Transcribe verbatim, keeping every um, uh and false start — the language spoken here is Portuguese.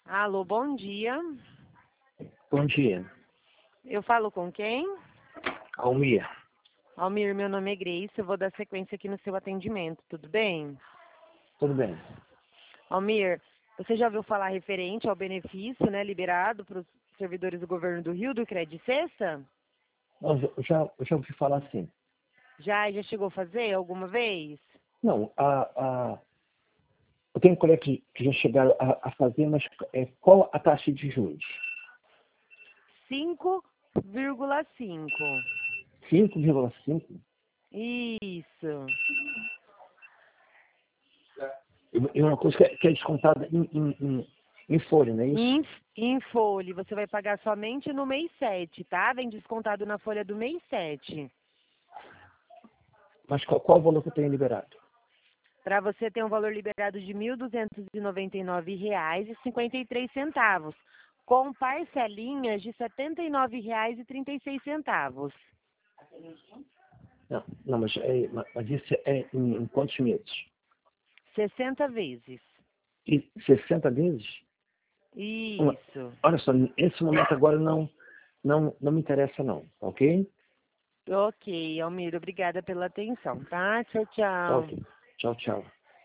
Alô, bom dia. Bom dia. Eu falo com quem? Almir. Almir, meu nome é Grace, eu vou dar sequência aqui no seu atendimento, tudo bem? Tudo bem. Almir, você já ouviu falar referente ao benefício, né, liberado para os servidores do governo do Rio, do Cred Cessa? Não, eu já, eu já ouvi falar assim. Já, já chegou a fazer alguma vez? Não, a, a, eu tenho colegas que, que já chegaram a, a fazer, mas é, qual a taxa de juros? cinco vírgula cinco. cinco vírgula cinco? Isso. E uma coisa que é, que é descontada em, em, em, em folha, não é isso? Em, em folha, você vai pagar somente no mês sete, tá? Vem descontado na folha do mês sete. Mas qual, qual o valor que eu tenho liberado? Para você ter um valor liberado de mil duzentos e noventa e nove reais e cinquenta e três centavos, com parcelinhas de setenta e nove reais e trinta e seis centavos. Não, não mas, é, mas isso é em, em quantos meses? sessenta vezes. E sessenta vezes? Uma, Isso. olha só, nesse momento agora não, não, não me interessa não, ok? Ok, Almir, obrigada pela atenção, tá? Tchau, Tá tchau. ok. Tchau, tchau.